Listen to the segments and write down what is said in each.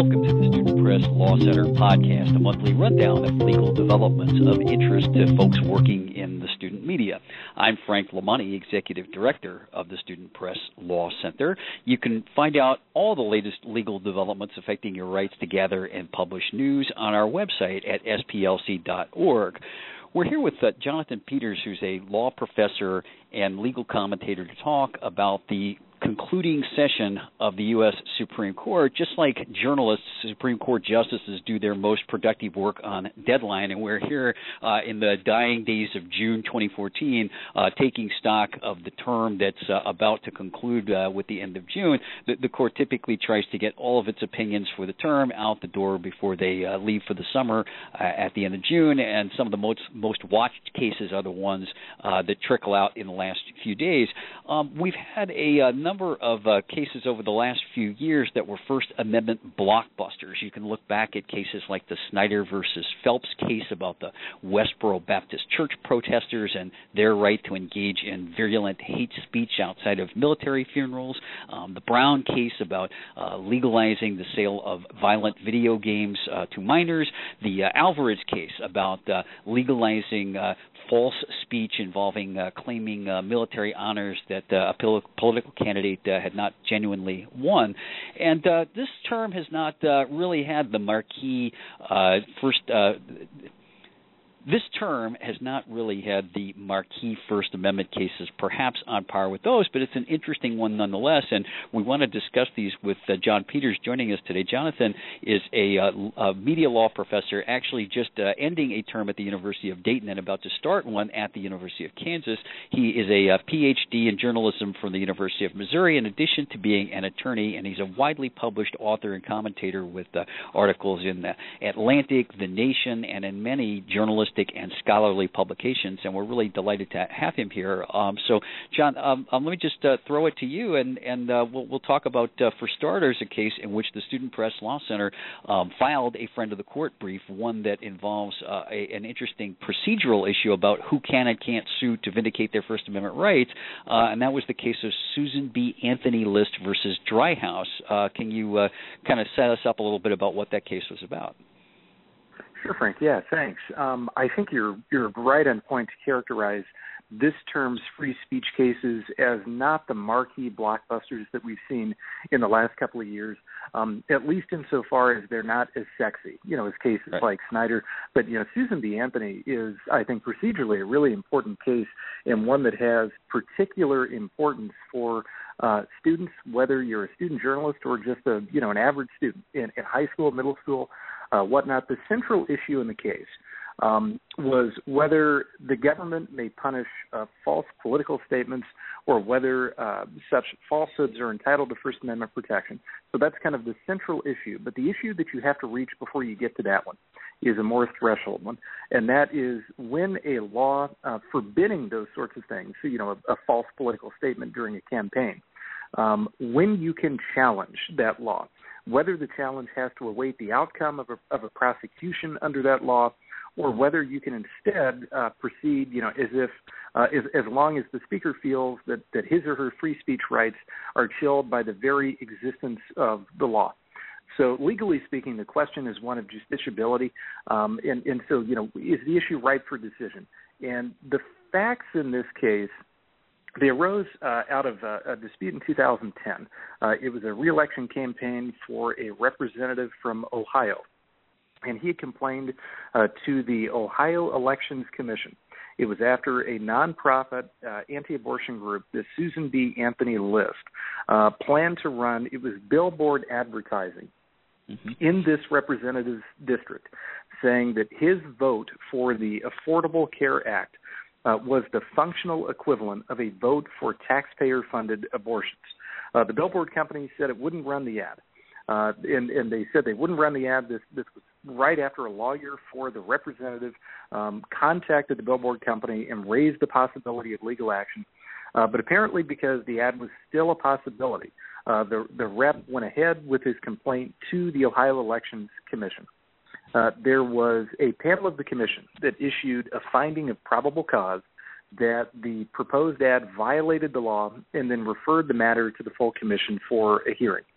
welcome to the Student Press Law Center podcast, a monthly rundown of legal developments of interest to folks working in the student media. I'm Frank Lamonti, Executive Director of the Student Press Law Center. You can find out all the latest legal developments affecting your rights to gather and publish news on our website at splc.org. We're here with Jonathan Peters, who's a law professor and legal commentator, to talk about the concluding session of the U.S. Supreme Court. Just like journalists, Supreme Court justices do their most productive work on deadline, and we're here in the dying days of June 2014, taking stock of the term that's about to conclude with the end of June. The court typically tries to get all of its opinions for the term out the door before they leave for the summer at the end of June, and some of the most watched cases are the ones that trickle out in the last few days. We've had a number of cases over the last few years that were First Amendment blockbusters. You can look back at cases like the Snyder versus Phelps case about the Westboro Baptist Church protesters and their right to engage in virulent hate speech outside of military funerals, the Brown case about legalizing the sale of violent video games to minors, the Alvarez case about legalizing false speech involving claiming military honors that a political candidate had not genuinely won. And this term has not really had the marquee This term has not really had the marquee First Amendment cases perhaps on par with those, but it's an interesting one nonetheless, and we want to discuss these with John Peters joining us today. Jonathan is a media law professor, actually just ending a term at the University of Dayton and about to start one at the University of Kansas. He is a PhD in journalism from the University of Missouri, in addition to being an attorney, and he's a widely published author and commentator with articles in the Atlantic, The Nation, and in many journalistic and scholarly publications, and we're really delighted to have him here. So, John, let me just throw it to you, and we'll talk about, for starters, a case in which the Student Press Law Center filed a friend of the court brief, one that involves an interesting procedural issue about who can and can't sue to vindicate their First Amendment rights, and that was the case of Susan B. Anthony List versus Dryhouse. Can you kind of set us up a little bit about what that case was about? Sure, Frank. Yeah, thanks. I think you're right on point to characterize this term's free speech cases as not the marquee blockbusters that we've seen in the last couple of years, at least insofar as they're not as sexy, as cases like Snyder. But, Susan B. Anthony is, I think, procedurally a really important case, and one that has particular importance for students, whether you're a student journalist or just an average student in high school, middle school, whatnot. The central issue in the case was whether the government may punish false political statements or whether such falsehoods are entitled to First Amendment protection. So that's kind of the central issue. But the issue that you have to reach before you get to that one is a more threshold one, and that is when a law forbidding those sorts of things, a false political statement during a campaign, when you can challenge that law, whether the challenge has to await the outcome of a prosecution under that law, or whether you can instead proceed, as if as long as the speaker feels that his or her free speech rights are chilled by the very existence of the law. So legally speaking, the question is one of justiciability, and so is the issue ripe for decision? And the facts in this case, they arose out of a dispute in 2010. It was a re-election campaign for a representative from Ohio, and he had complained to the Ohio Elections Commission. It was after a nonprofit anti-abortion group, the Susan B. Anthony List, planned to run, it was billboard advertising in this representative's district, saying that his vote for the Affordable Care Act was the functional equivalent of a vote for taxpayer-funded abortions. The billboard company said it wouldn't run the ad, and they said they wouldn't run the ad. This was right after a lawyer for the representative contacted the billboard company and raised the possibility of legal action. But apparently because the ad was still a possibility, the rep went ahead with his complaint to the Ohio Elections Commission. There was a panel of the commission that issued a finding of probable cause that the proposed ad violated the law and then referred the matter to the full commission for a hearing.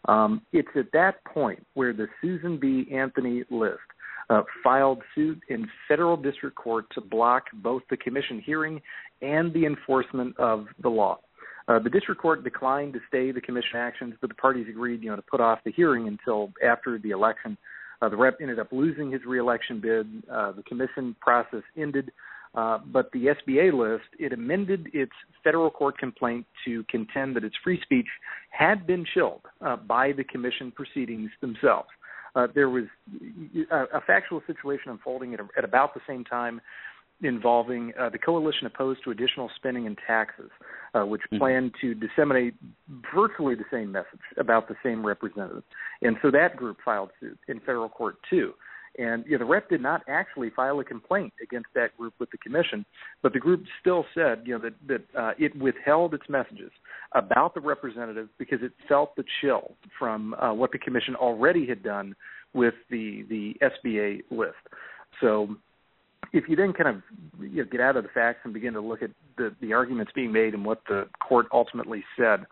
It's at that point where the Susan B. Anthony list filed suit in federal district court to block both the commission hearing and the enforcement of the law. The district court declined to stay the commission actions, but the parties agreed, to put off the hearing until after the election. The rep ended up losing his reelection bid. The commission process ended, but the SBA list, it amended its federal court complaint to contend that its free speech had been chilled by the commission proceedings themselves. There was a factual situation unfolding at about the same time involving the coalition opposed to additional spending and taxes, which planned to disseminate virtually the same message about the same representative. And so that group filed suit in federal court too. And the rep did not actually file a complaint against that group with the commission, but the group still said that it withheld its messages about the representative because it felt the chill from what the commission already had done with the SBA list. So if you then kind of get out of the facts and begin to look at the arguments being made and what the court ultimately said,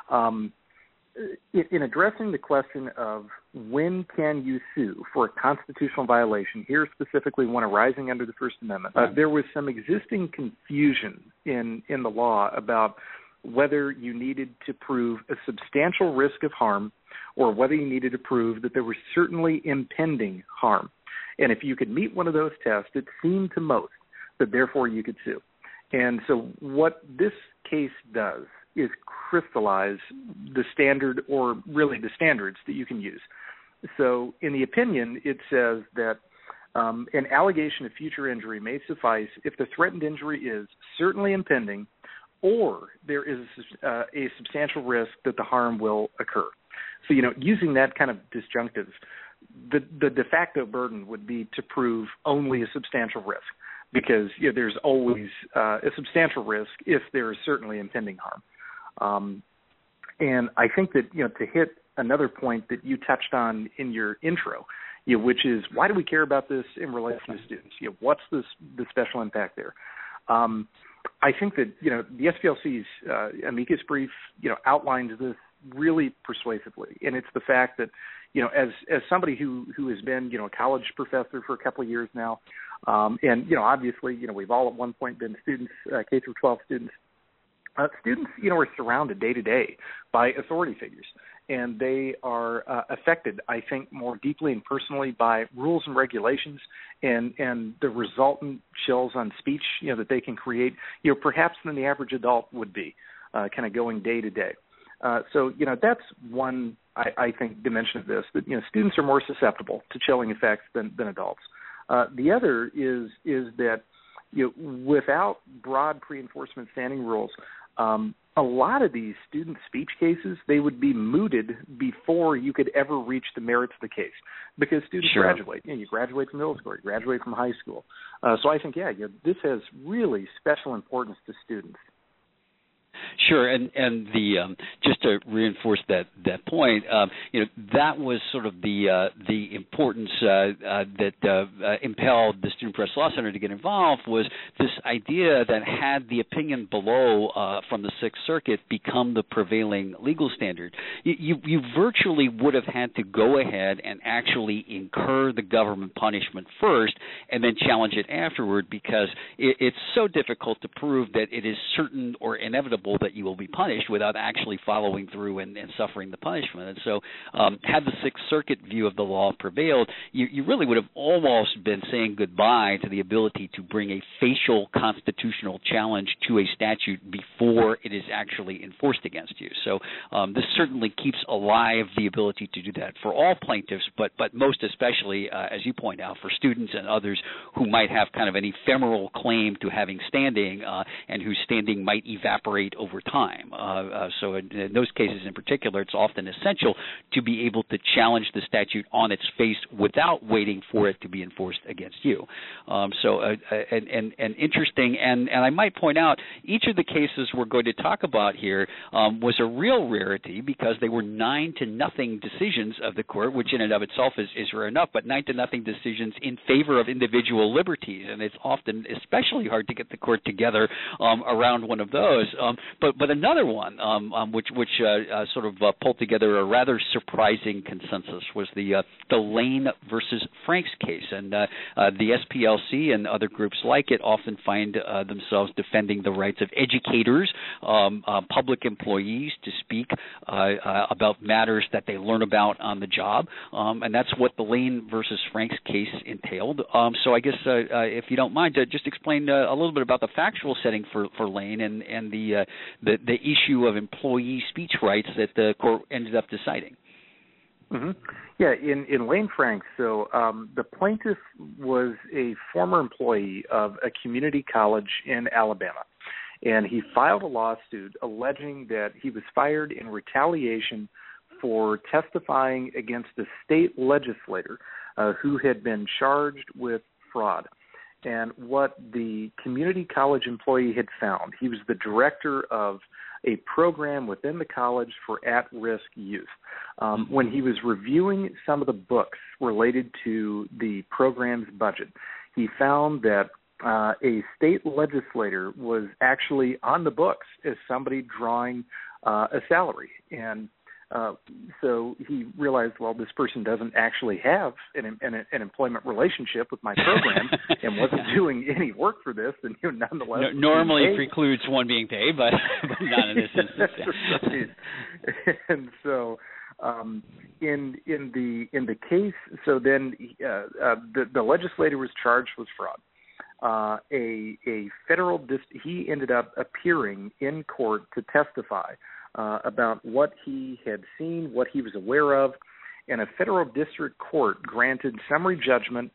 in addressing the question of when can you sue for a constitutional violation, here specifically one arising under the First Amendment, there was some existing confusion in the law about whether you needed to prove a substantial risk of harm or whether you needed to prove that there was certainly impending harm. And if you could meet one of those tests, it seemed to most that therefore you could sue. And so what this case does is crystallize the standard, or really the standards that you can use. So in the opinion, it says that an allegation of future injury may suffice if the threatened injury is certainly impending or there is a substantial risk that the harm will occur. So, using that kind of disjunctive, the de facto burden would be to prove only a substantial risk because there's always a substantial risk if there is certainly impending harm. And I think that, to hit another point that you touched on in your intro, which is why do we care about this in relation to students? What's the special impact there? I think that, the SPLC's amicus brief, outlines this really persuasively. And it's the fact that, as somebody who has been, a college professor for a couple of years now, and, obviously, we've all at one point been students, K through 12 students. Students, are surrounded day to day by authority figures, and they are affected, I think, more deeply and personally by rules and regulations and the resultant chills on speech, that they can create, perhaps than the average adult would be, kind of going day to day. So, that's one, I think, dimension of this, that, students are more susceptible to chilling effects than adults. The other is that, without broad pre-enforcement standing rules, a lot of these student speech cases, they would be mooted before you could ever reach the merits of the case because students graduate. You graduate from middle school, you graduate from high school. So I think, this has really special importance to students. Sure, and the just to reinforce that point, that was sort of the importance that impelled the Student Press Law Center to get involved was this idea that had the opinion below from the Sixth Circuit become the prevailing legal standard, you virtually would have had to go ahead and actually incur the government punishment first and then challenge it afterward because it's so difficult to prove that it is certain or inevitable that you will be punished without actually following through and suffering the punishment. And so had the Sixth Circuit view of the law prevailed, you really would have almost been saying goodbye to the ability to bring a facial constitutional challenge to a statute before it is actually enforced against you. So this certainly keeps alive the ability to do that for all plaintiffs, but most especially, as you point out, for students and others who might have kind of an ephemeral claim to having standing and whose standing might evaporate over time. So in those cases in particular, it's often essential to be able to challenge the statute on its face without waiting for it to be enforced against you. So interesting, and I might point out, each of the cases we're going to talk about here was a real rarity because they were 9-0 decisions of the court, which in and of itself is rare enough, but 9-0 decisions in favor of individual liberties, and it's often especially hard to get the court together around one of those. But another one, which sort of pulled together a rather surprising consensus, was the Lane versus Franks case, and the SPLC and other groups like it often find themselves defending the rights of educators, public employees to speak about matters that they learn about on the job, and that's what the Lane versus Franks case entailed. So I guess if you don't mind, just explain a little bit about the factual setting for Lane and the issue of employee speech rights that the court ended up deciding. Mm-hmm. Yeah, in Lane Franks, so the plaintiff was a former employee of a community college in Alabama, and he filed a lawsuit alleging that he was fired in retaliation for testifying against a state legislator who had been charged with fraud. And what the community college employee had found, he was the director of a program within the college for at-risk youth. When he was reviewing some of the books related to the program's budget, he found that a state legislator was actually on the books as somebody drawing a salary. And so he realized, well, this person doesn't actually have an employment relationship with my program and wasn't doing any work for this, and nonetheless normally precludes one being paid, but not in this instance. And so in the case, so then the legislator was charged with fraud. A federal he ended up appearing in court to testify about what he had seen, what he was aware of, and a federal district court granted summary judgment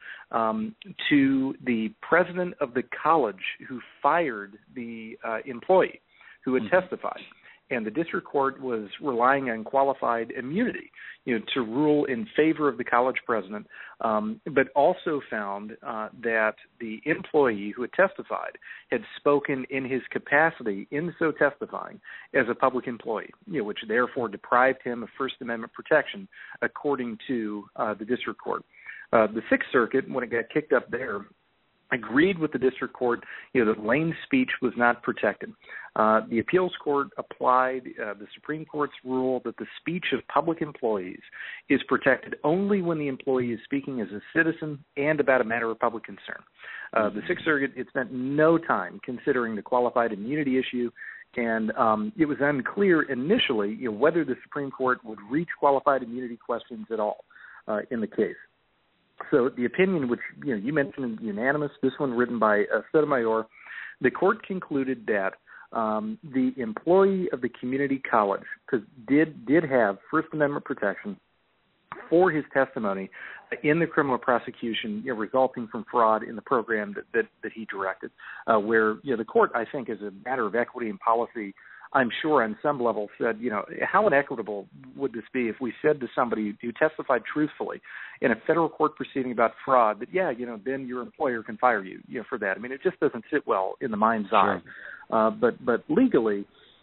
to the president of the college who fired the employee who had testified. And the district court was relying on qualified immunity, to rule in favor of the college president, but also found that the employee who had testified had spoken in his capacity in so testifying as a public employee, which therefore deprived him of First Amendment protection, according to the district court. The Sixth Circuit, when it got kicked up there, agreed with the district court, that Lane's speech was not protected. The appeals court applied the Supreme Court's rule that the speech of public employees is protected only when the employee is speaking as a citizen and about a matter of public concern. The Sixth Circuit, it spent no time considering the qualified immunity issue, and it was unclear initially, whether the Supreme Court would reach qualified immunity questions at all in the case. So the opinion, which you mentioned, unanimous, this one written by Sotomayor, the court concluded that the employee of the community college did have First Amendment protection for his testimony in the criminal prosecution resulting from fraud in the program that he directed, where the court, I think, as a matter of equity and policy, I'm sure on some level said, how inequitable would this be if we said to somebody who testified truthfully in a federal court proceeding about fraud that, then your employer can fire you, for that. I mean, it just doesn't sit well in the mind's eye. But legally,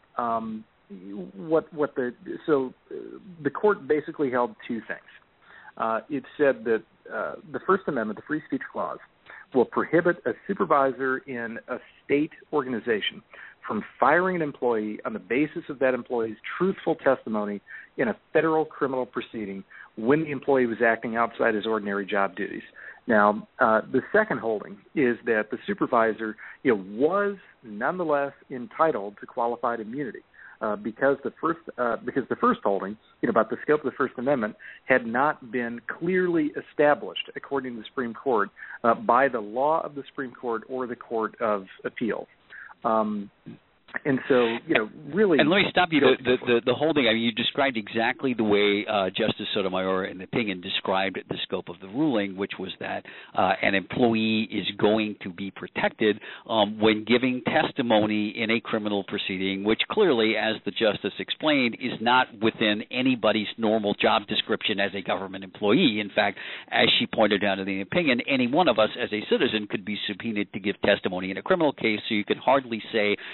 the court basically held two things. It said that the First Amendment, the Free Speech Clause, will prohibit a supervisor in a state organization from firing an employee on the basis of that employee's truthful testimony in a federal criminal proceeding when the employee was acting outside his ordinary job duties. Now, the second holding is that the supervisor was nonetheless entitled to qualified immunity because the first holding about the scope of the First Amendment had not been clearly established, according to the Supreme Court, by the law of the Supreme Court or the Court of Appeals. And so, really... And let me stop you. The holding, you described exactly the way Justice Sotomayor, in the opinion, described the scope of the ruling, which was that an employee is going to be protected when giving testimony in a criminal proceeding, which clearly, as the Justice explained, is not within anybody's normal job description as a government employee. In fact, as she pointed out in the opinion, any one of us as a citizen could be subpoenaed to give testimony in a criminal case, so you can hardly say that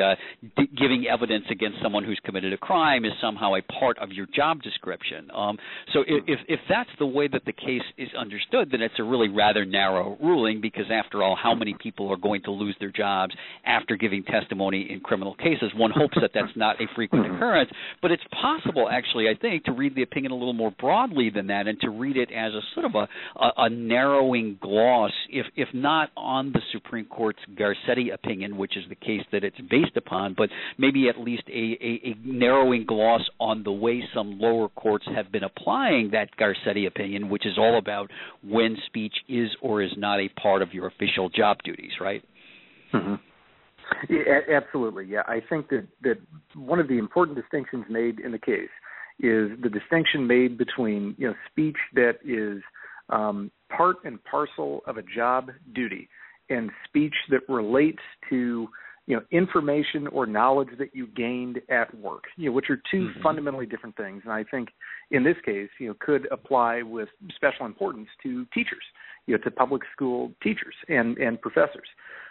giving evidence against someone who's committed a crime is somehow a part of your job description. So if that's the way that the case is understood, then it's a really rather narrow ruling, because after all, how many people are going to lose their jobs after giving testimony in criminal cases? One hopes that that's not a frequent occurrence, but it's possible, actually, I think, to read the opinion a little more broadly than that, and to read it as a sort of a narrowing gloss, if not on the Supreme Court's Garcetti opinion, which is the case that it's based upon, but maybe at least a narrowing gloss on the way some lower courts have been applying that Garcetti opinion, which is all about when speech is or is not a part of your official job duties, right? Mm-hmm. Yeah, absolutely. Yeah, I think that one of the important distinctions made in the case is the distinction made between speech that is part and parcel of a job duty and speech that relates to information or knowledge that you gained at work, which are two fundamentally different things. And I think in this case, could apply with special importance to teachers, to public school teachers and professors.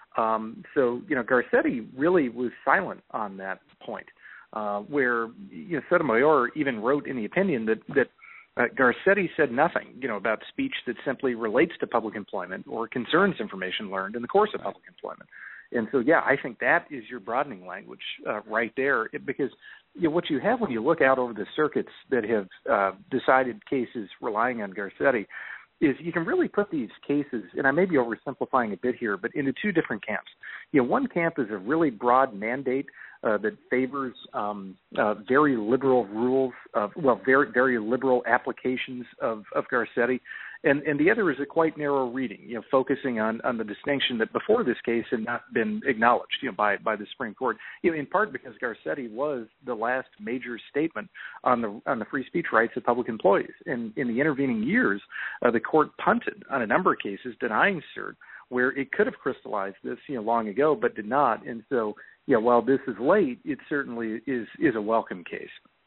So Garcetti really was silent on that point, where Sotomayor even wrote in the opinion that Garcetti said nothing, about speech that simply relates to public employment or concerns information learned in the course of public employment. And so, I think that is your broadening language right there, because what you have when you look out over the circuits that have decided cases relying on Garcetti is you can really put these cases, and I may be oversimplifying a bit here, but into two different camps. One camp is a really broad mandate that favors very liberal rules, very, very liberal applications of Garcetti. And the other is a quite narrow reading, focusing on the distinction that before this case had not been acknowledged, by the Supreme Court, in part because Garcetti was the last major statement on the free speech rights of public employees. And in the intervening years, the court punted on a number of cases denying cert, where it could have crystallized this, long ago, but did not. And so, while this is late, it certainly is a welcome case.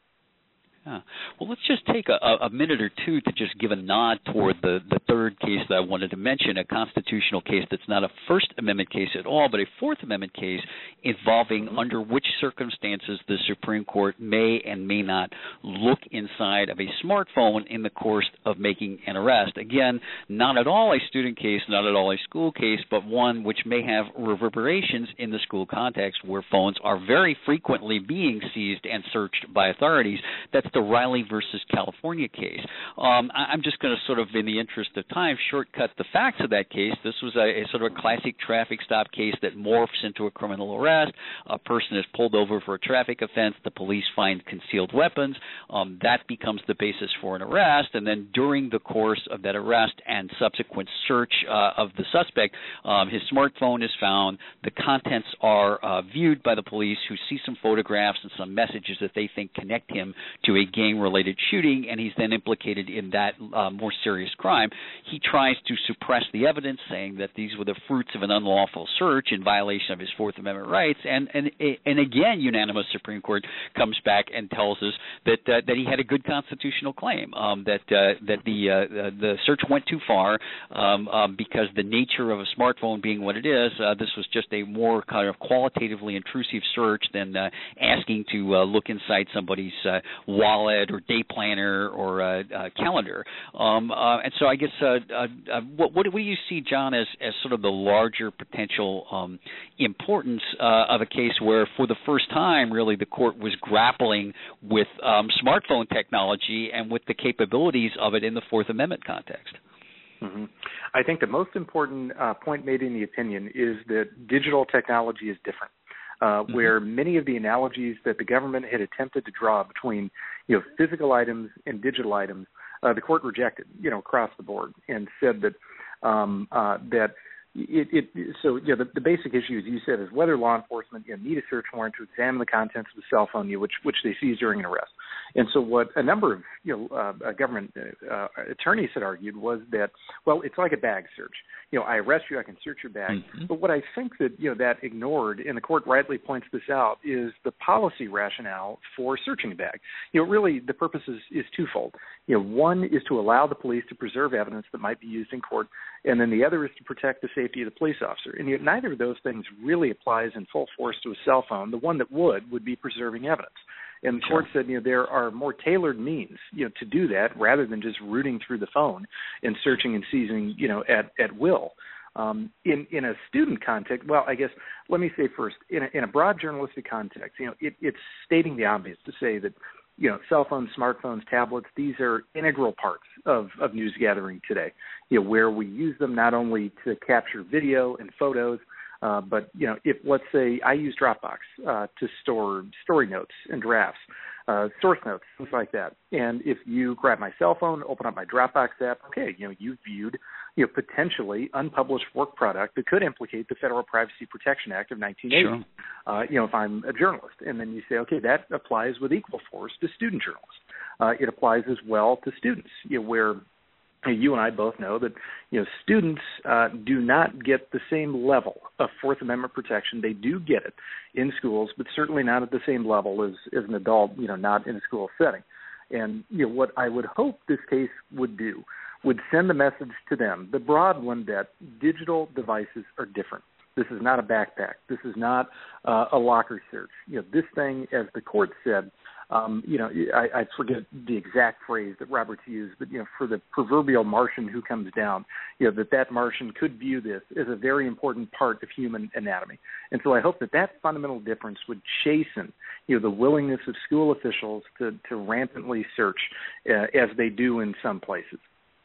Yeah. Well, let's just take a minute or two to just give a nod toward the third case that I wanted to mention, a constitutional case that's not a First Amendment case at all, but a Fourth Amendment case involving under which circumstances the Supreme Court may and may not look inside of a smartphone in the course of making an arrest. Again, not at all a student case, not at all a school case, but one which may have reverberations in the school context, where phones are very frequently being seized and searched by authorities. That's the Riley versus California case. I'm just going to sort of, in the interest of time, shortcut the facts of that case. This was a sort of a classic traffic stop case that morphs into a criminal arrest. A person is pulled over for a traffic offense. The police find concealed weapons. That becomes the basis for an arrest. And then during the course of that arrest and subsequent search of the suspect, his smartphone is found. The contents are viewed by the police, who see some photographs and some messages that they think connect him to a gang-related shooting, and he's then implicated in that more serious crime. He tries to suppress the evidence, saying that these were the fruits of an unlawful search in violation of his Fourth Amendment rights. And again, unanimous Supreme Court comes back and tells us that he had a good constitutional claim, that the search went too far because the nature of a smartphone being what it is, this was just a more kind of qualitatively intrusive search than asking to look inside somebody's wallet or day planner or calendar. And so I guess what do you see, John, as sort of the larger potential importance of a case where for the first time really the court was grappling with smartphone technology and with the capabilities of it in the Fourth Amendment context? Mm-hmm. I think the most important point made in the opinion is that digital technology is different. Where many of the analogies that the government had attempted to draw between, physical items and digital items, the court rejected, across the board, and said that the basic issue, as you said, is whether law enforcement need a search warrant to examine the contents of the cell phone which they seized during an arrest. And so what a number of government attorneys had argued was that, well, it's like a bag search. I arrest you, I can search your bag. Mm-hmm. But what I think that that ignored, and the court rightly points this out, is the policy rationale for searching a bag. Really the purpose is twofold. One is to allow the police to preserve evidence that might be used in court, and then the other is to protect the safety of the police officer. And yet neither of those things really applies in full force to a cell phone. The one that would be preserving evidence. And the court said, there are more tailored means, to do that rather than just rooting through the phone and searching and seizing, at will. In a student context, well, I guess let me say first, in a broad journalistic context, it's stating the obvious to say that, cell phones, smartphones, tablets, these are integral parts of news gathering today, where we use them not only to capture video and photos, but, if, let's say, I use Dropbox to store story notes and drafts, source notes, things like that. And if you grab my cell phone, open up my Dropbox app, okay, you've viewed, potentially unpublished work product that could implicate the Federal Privacy Protection Act of 1980. Sure. If I'm a journalist. And then you say, okay, that applies with equal force to student journalists. It applies as well to students, where you and I both know that, students do not get the same level of Fourth Amendment protection. They do get it in schools, but certainly not at the same level as an adult, not in a school setting. And, what I would hope this case would do would send the message to them, the broad one, that digital devices are different. This is not a backpack. This is not a locker search. This thing, as the court said, I forget the exact phrase that Roberts used, but, for the proverbial Martian who comes down, that Martian could view this as a very important part of human anatomy. And so I hope that fundamental difference would chasten, the willingness of school officials to rampantly search as they do in some places.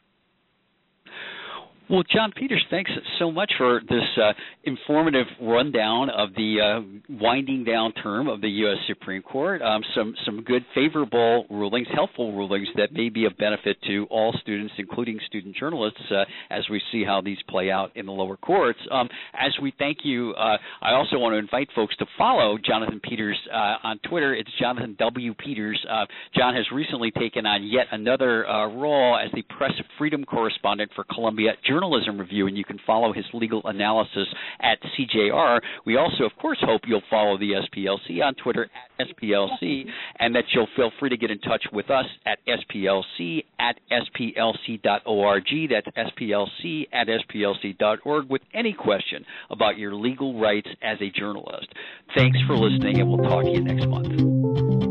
Well, John Peters, thanks so much for this informative rundown of the winding down term of the U.S. Supreme Court. Some good, favorable rulings, helpful rulings that may be of benefit to all students, including student journalists, as we see how these play out in the lower courts. As we thank you, I also want to invite folks to follow Jonathan Peters on Twitter. It's Jonathan W. Peters. John has recently taken on yet another role as the press freedom correspondent for Columbia Journalism Review, and you can follow his legal analysis at CJR. We also, of course, hope you'll follow the SPLC on Twitter at SPLC, and that you'll feel free to get in touch with us at SPLC at SPLC.org. That's SPLC at SPLC.org with any question about your legal rights as a journalist. Thanks for listening, and we'll talk to you next month.